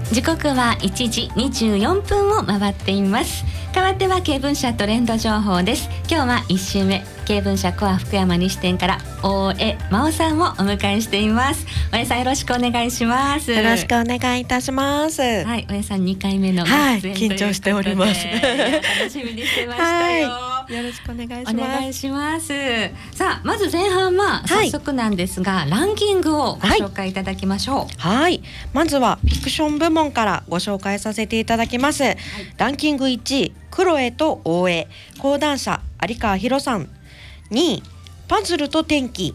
時刻は1時24分を回っています。代わっては経文社トレンド情報です。今日は1週目、経文社コア福山西店から大江真央さんをお迎えしています。大江さん、よろしくお願いします。 よろしくお願いいたします。 はい、大江さん2回目の出演ということで、 緊張しております。 楽しみにしてましたよ。 よろしくお願いします。 お願いします。さあ、まず前半は早速なんですが、ランキングをご紹介いただきましょう。 はい、まずはフィクション部門からご紹介させていただきます。ランキング1位、クロエと大江、講談社有川博さん。2位、パズルと天気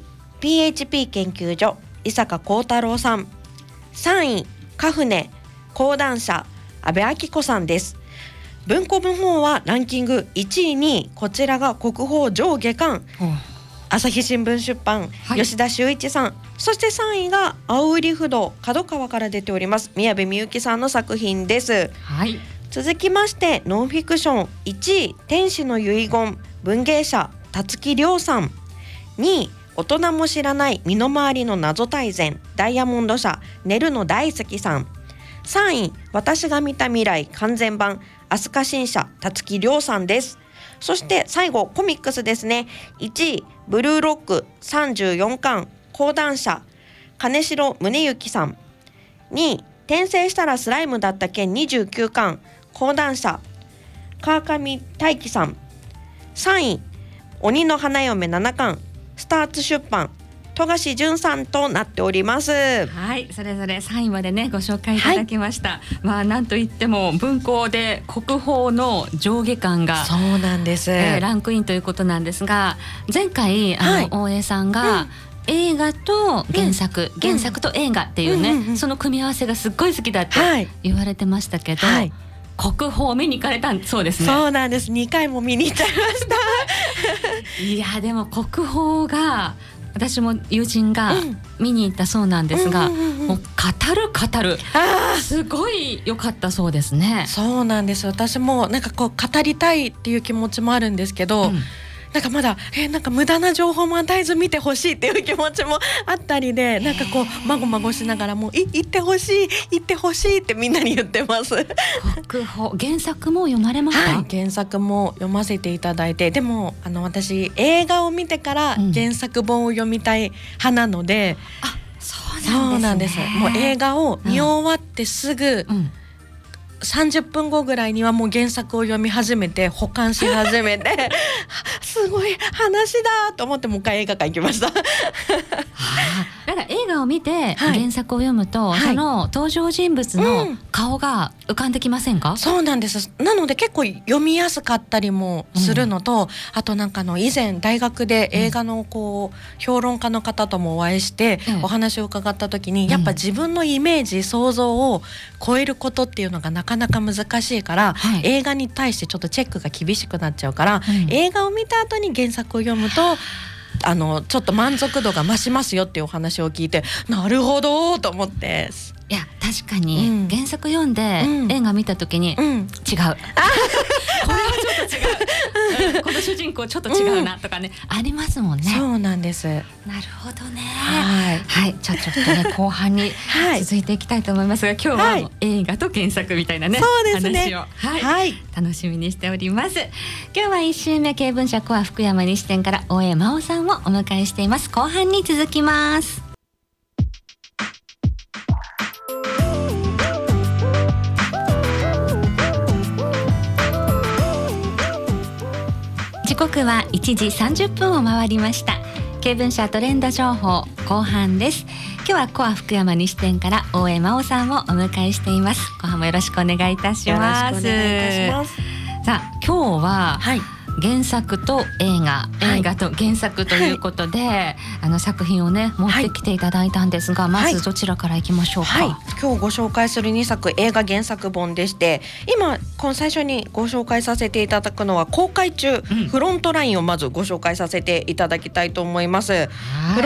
PHP 研究所伊坂幸太郎さん。3位、カフネ、講談社安部明子さんです。文庫の方はランキング1位に、こちらが国宝上下巻、朝日新聞出版、吉田修一さん。そして3位が青売不動角川から出ております宮部みゆきさんの作品です。続きましてノンフィクション1位、天使の遺言文芸者辰木亮さん。2位、大人も知らない身の回りの謎大全ダイヤモンド社寝るの大好きさん。3位、私が見た未来完全版飛鳥新社辰木亮さんです。そして最後コミックスですね。1位、ブルーロック34巻講談社金城宗之さん。2位、転生したらスライムだった件29巻講談社川上大輝さん。3位、鬼の花嫁7巻スターツ出版富樫淳さんとなっております。 はい、それぞれ3位までねご紹介いただきました。なんといっても文庫で国宝の上下巻がそうなんです、 ランクインということなんですが、前回大江さんが、映画と原作、原作と映画っていうね、その組み合わせがすっごい好きだって言われてましたけど、国宝を見に行かれたそうですね。 そうなんです、2回も見に行っちゃいましたいやでも国宝が私も友人が見に行ったそうなんですが、もう語るすごい良かったそうですね。 そうなんです、私もなんかこう語りたいっていう気持ちもあるんですけど、なんかまだなんか無駄な情報も与えず見てほしいっていう気持ちもあったりで、なんかこうまごまごしながらも行ってほしいってみんなに言ってます。 国宝原作も読まれました？ 原作も読ませていただいて、でも私映画を見てから原作本を読みたい派なので、 そうなんですね。 もう映画を見終わってすぐ、30分後ぐらいにはもう原作を読み始めて保管し始めてすごい話だと思ってもう一回映画館行きましただから映画を見て原作を読むと、その登場人物の顔が浮かんできませんか？ そうなんです。なので結構読みやすかったりもするのと、あとなんか以前大学で映画のこう評論家の方ともお会いしてお話を伺った時に、やっぱ自分のイメージ想像を超えることっていうのがなかなか難しいから、映画に対してちょっとチェックが厳しくなっちゃうから、映画を見た後に原作を読むとちょっと満足度が増しますよっていうお話を聞いて、なるほどと思って。 いや確かに原作読んで映画見た時に、違うこれはちょっと違うこの主人公ちょっと違うなとかね、ありますもんね。 そうなんです。 なるほどね。ちょっとね後半に続いていきたいと思いますが、今日は映画と原作みたいなね、話を楽しみにしております。今日は1週目、経文社コア福山西店から大江真央さんをお迎えしています。後半に続きます。時刻は1時30分を回りました。経文社トレンド情報後半です。今日はコア福山西店から大江真央さんをお迎えしています。後半もよろしくお願いいたします。さあ今日は、原作と映画、映画と原作ということで、作品をね持ってきていただいたんですが、まずどちらからいきましょうか？ 今日ご紹介する2作映画原作本でして、今最初にご紹介させていただくのは公開中、フロントラインをまずご紹介させていただきたいと思います。フロン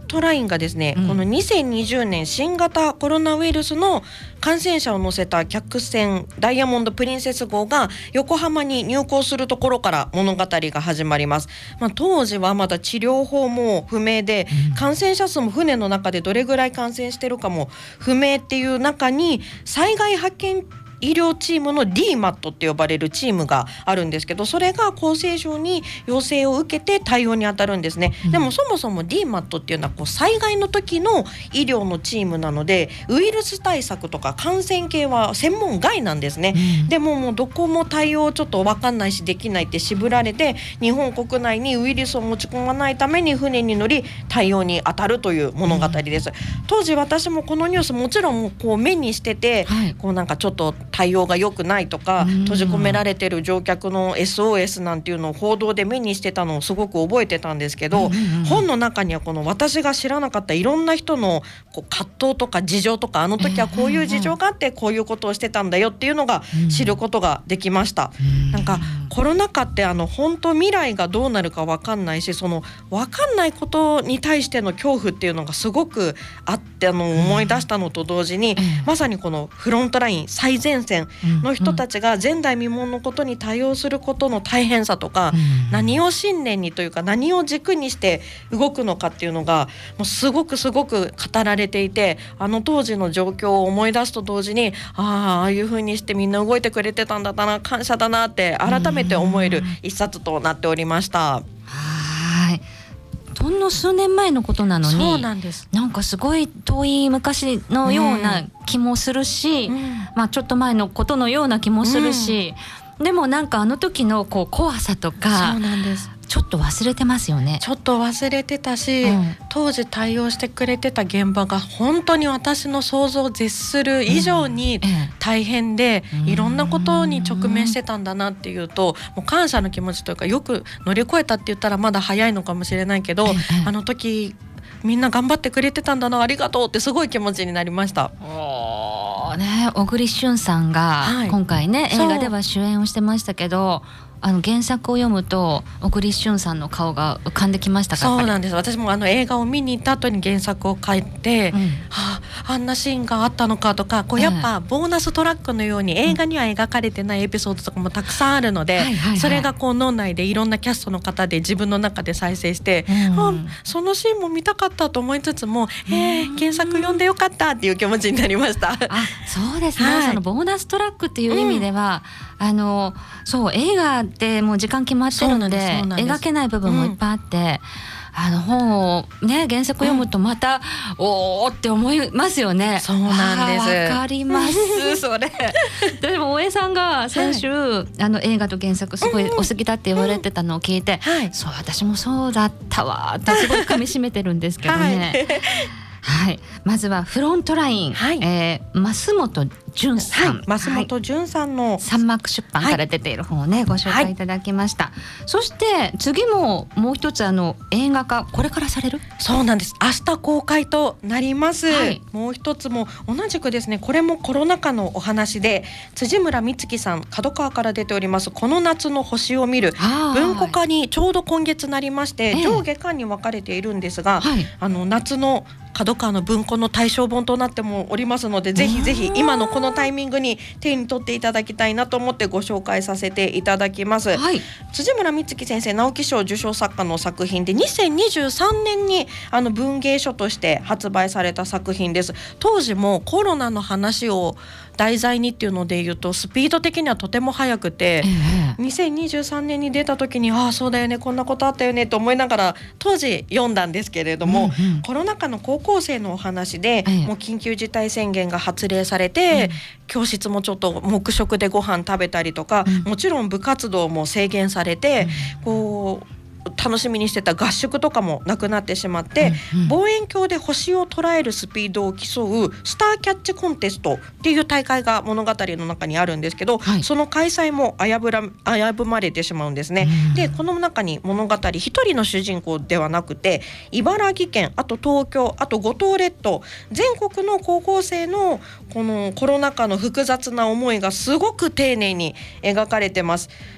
トラインがですね、この2020年新型コロナウイルスの感染者を乗せた客船ダイヤモンドプリンセス号が横浜に入港するところから物語が始まります。当時はまだ治療法も不明で、感染者数も船の中でどれぐらい感染してるかも不明っていう中に、災害派遣医療チームの DMAT って呼ばれるチームがあるんですけど、それが厚生省に要請を受けて対応に当たるんですね。でもそもそも DMAT っていうのは災害の時の医療のチームなので、ウイルス対策とか感染系は専門外なんですね。でももうどこも対応ちょっと分かんないしできないって絞られて、日本国内にウイルスを持ち込まないために船に乗り対応に当たるという物語です。当時私もこのニュースもちろん目にしてて、なんかちょっと対応が良くないとか、閉じ込められてる乗客の SOS なんていうのを報道で目にしてたのをすごく覚えてたんですけど、本の中にはこの私が知らなかったいろんな人の葛藤とか事情とか、あの時はこういう事情があってこういうことをしてたんだよっていうのが知ることができました。なんかコロナ禍って本当未来がどうなるか分かんないし、その分かんないことに対しての恐怖っていうのがすごくあって思い出したのと同時に、まさにこのフロントライン最前線の人たちが前代未聞のことに対応することの大変さとか、何を信念にというか何を軸にして動くのかっていうのがもうすごく語られていて、当時の状況を思い出すと同時に、ああいう風にしてみんな動いてくれてたんだな、感謝だなって改めて思える一冊となっておりました。 はい、ほんの数年前のことなのに、 そうなんです。 なんかすごい遠い昔のような気もするし、ちょっと前のことのような気もするし、でもなんかあの時の怖さとか、 そうなんです、 ちょっと忘れてますよね。 ちょっと忘れてたし、当時対応してくれてた現場が本当に私の想像を絶する以上に大変で、いろんなことに直面してたんだなっていうと、もう感謝の気持ちというか、よく乗り越えたって言ったらまだ早いのかもしれないけど、あの時みんな頑張ってくれてたんだな、ありがとうってすごい気持ちになりました。 小栗旬さんが今回ね、映画では主演をしてましたけど、原作を読むと小栗旬さんの顔が浮かんできましたか？ そうなんです。私も映画を見に行った後に原作を書いて、あんなシーンがあったのかとか、やっぱボーナストラックのように映画には描かれてないエピソードとかもたくさんあるので、それが脳内でいろんなキャストの方で自分の中で再生して、そのシーンも見たかったと思いつつも、原作読んでよかったっていう気持ちになりました。 そうですね、そのボーナストラックっていう意味では、そう映画ってもう時間決まってるので描けない部分もいっぱいあって、本をね原作読むとまた、おーって思いますよね。 そうなんです。 わかりますそれでも大江さんが先週、映画と原作すごいお好きだって言われてたのを聞いて、そう私もそうだったわってすごい噛み締めてるんですけどねはい、まずはフロントライン、増本潤さん、 増本潤さんのサンマーク出版から出ている本をね、ご紹介いただきました。そして次ももう一つ映画化これからされる？ そうなんです。明日公開となります。もう一つも同じくですね、これもコロナ禍のお話で、辻村美月さん、角川から出ておりますこの夏の星を見る、文庫化にちょうど今月なりまして、上下巻に分かれているんですが、夏の角川の文庫の対象本となってもおりますので、ぜひぜひ今のこのタイミングに手に取っていただきたいなと思ってご紹介させていただきます。辻村美月先生、直木賞受賞作家の作品で、2023年に文芸書として発売された作品です。当時もコロナの話を題材にっていうので言うとスピード的にはとても速くて、2023年に出た時にそうだよね、こんなことあったよねと思いながら当時読んだんですけれども、コロナ禍の高校生のお話で、もう緊急事態宣言が発令されて、教室もちょっと黙食でご飯食べたりとか、もちろん部活動も制限されて、楽しみにしてた合宿とかもなくなってしまって、望遠鏡で星を捉えるスピードを競うスターキャッチコンテストっていう大会が物語の中にあるんですけど、その開催も危ぶまれてしまうんですね。でこの中に物語一人の主人公ではなくて、茨城県、あと東京、あと五島列島、全国の高校生のこのコロナ禍の複雑な思いがすごく丁寧に描かれてます。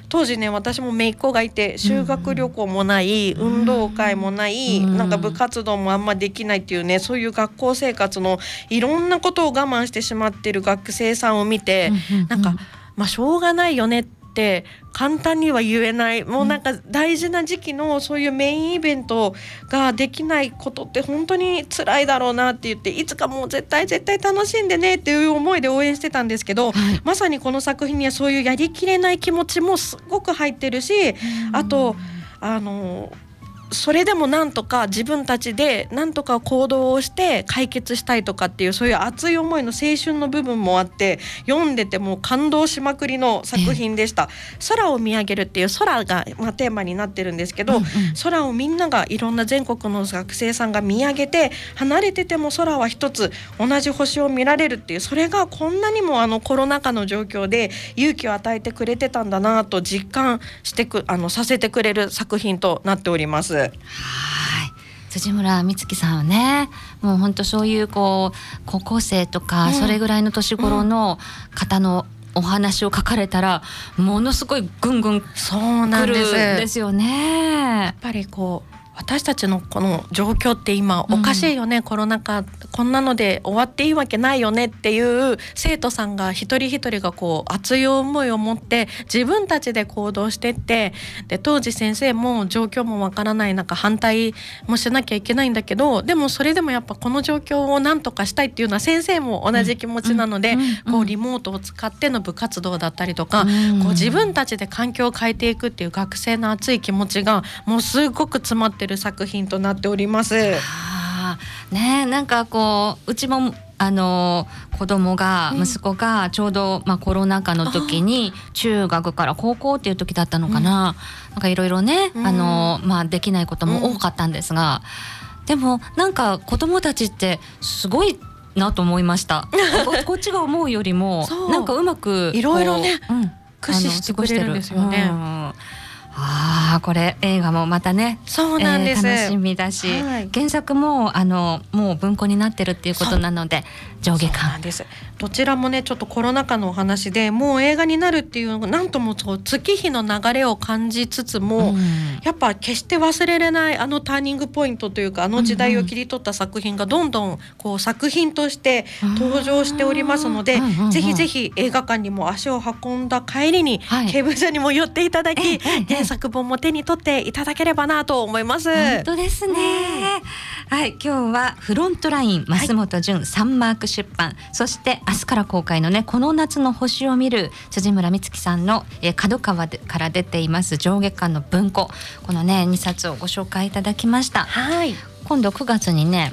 当時ね私も姪っ子がいて修学旅行もない、運動会もない、なんか部活動もあんまできないっていうね、そういう学校生活のいろんなことを我慢してしまってる学生さんを見て、なんかしょうがないよねって簡単には言えない、もうなんか大事な時期のそういうメインイベントができないことって本当に辛いだろうなって言って、いつかもう絶対楽しんでねっていう思いで応援してたんですけど、まさにこの作品にはそういうやりきれない気持ちもすごく入ってるし、あとそれでもなんとか自分たちでなんとか行動をして解決したいとかっていう、そういう熱い思いの青春の部分もあって、読んでてもう感動しまくりの作品でした。空を見上げるっていう空が、テーマになってるんですけど、空をみんながいろんな全国の学生さんが見上げて、離れてても空は一つ同じ星を見られるっていう、それがこんなにもコロナ禍の状況で勇気を与えてくれてたんだなと実感してさせてくれる作品となっております。はい、 辻村美月さんはね、もう本当そういう高校生とか、それぐらいの年頃の方のお話を書かれたら、ものすごいぐんぐん来るんですよね。 やっぱり私たちのこの状況って今おかしいよね、コロナ禍こんなので終わっていいわけないよねっていう生徒さんが一人一人が熱い思いを持って自分たちで行動してって、で当時先生も状況もわからない中反対もしなきゃいけないんだけど、でもそれでもやっぱこの状況をなんとかしたいっていうのは先生も同じ気持ちなので、リモートを使っての部活動だったりとか、自分たちで環境を変えていくっていう学生の熱い気持ちがもうすごく詰まってる作品となっております。 ね、なんかうちも子供が、息子がちょうど、コロナ禍の時に中学から高校っていう時だったのかな、なんかいろいろね、できないことも多かったんですが、でもなんか子供たちってすごいなと思いましたこっちが思うよりもなんかうまくいろいろね、駆使してくれるんですよね。 これ映画もまたね、 そうなんです、 楽しみだし、原作ももう文庫になってるっていうことなので上下巻。そうなんです。 どちらもねちょっとコロナ禍のお話でもう映画になるっていうのがなんとも月日の流れを感じつつも、やっぱ決して忘れれないターニングポイントというか時代を切り取った作品がどんどん作品として登場しておりますので、ぜひぜひ映画館にも足を運んだ帰りに、ケーブル社にも寄っていただき、原作本も手に取っていただければなと思います。 本当ですね。はい、今日はフロントライン増本潤サンマーク出版、そして明日から公開のねこの夏の星を見る辻村美月さんの角川から出ています上下巻の文庫、このね2冊をご紹介いただきました。今度9月にね、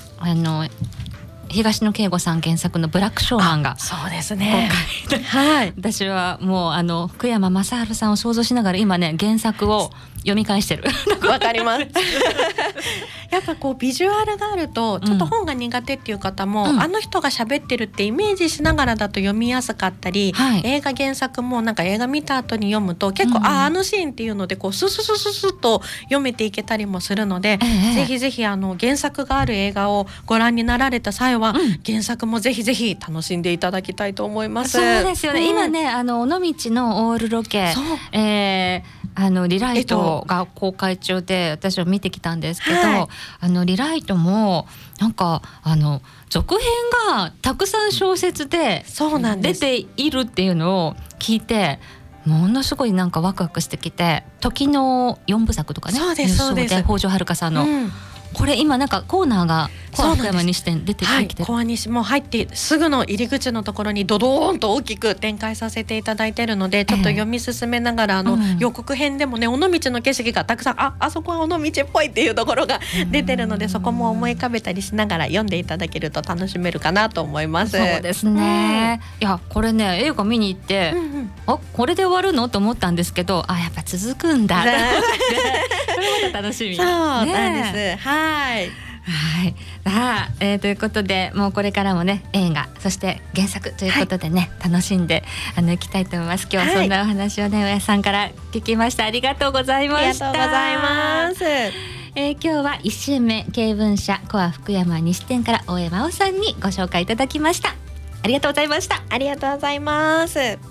東野圭吾さん原作のブラックショーマンがそうですね、 私はもう福山雅治さんを想像しながら今ね原作を読み返してるわかりますやっぱビジュアルがあるとちょっと本が苦手っていう方も、あの人が喋ってるってイメージしながらだと読みやすかったり、映画原作もなんか映画見た後に読むと結構、あのシーンっていうのでスススススッと読めていけたりもするので、ぜひぜひ原作がある映画をご覧になられた際は、原作もぜひぜひ楽しんでいただきたいと思います。 そうですよね、今ね尾道のオールロケ、リライトが公開中で私は見てきたんですけど、リライトもなんか続編がたくさん小説で出ているっていうのを聞いて、ものすごいなんかワクワクしてきて、時の4部作とかね、 そうです北条遥さんの、これ今なんかコーナーが福山西店出てきて、 コア西も入ってすぐの入り口のところにドドーンと大きく展開させていただいているので、ちょっと読み進めながら予告編でもね尾道の景色がたくさんあそこは尾道っぽいっていうところが出てるので、そこも思い浮かべたりしながら読んでいただけると楽しめるかなと思います。 そうですね、いやこれね映画見に行って、これで終わるのと思ったんですけど、やっぱ続くんだこれまた楽しみ。 そうなんです。 ということでもうこれからもね映画そして原作ということでね、楽しんでいきたいと思います。今日はそんなお話をね親さんから聞きました。ありがとうございました。 ありがとうございます。 今日は1週目経文社コア福山西店から大江真央さんにご紹介いただきました。ありがとうございました。 ありがとうございます。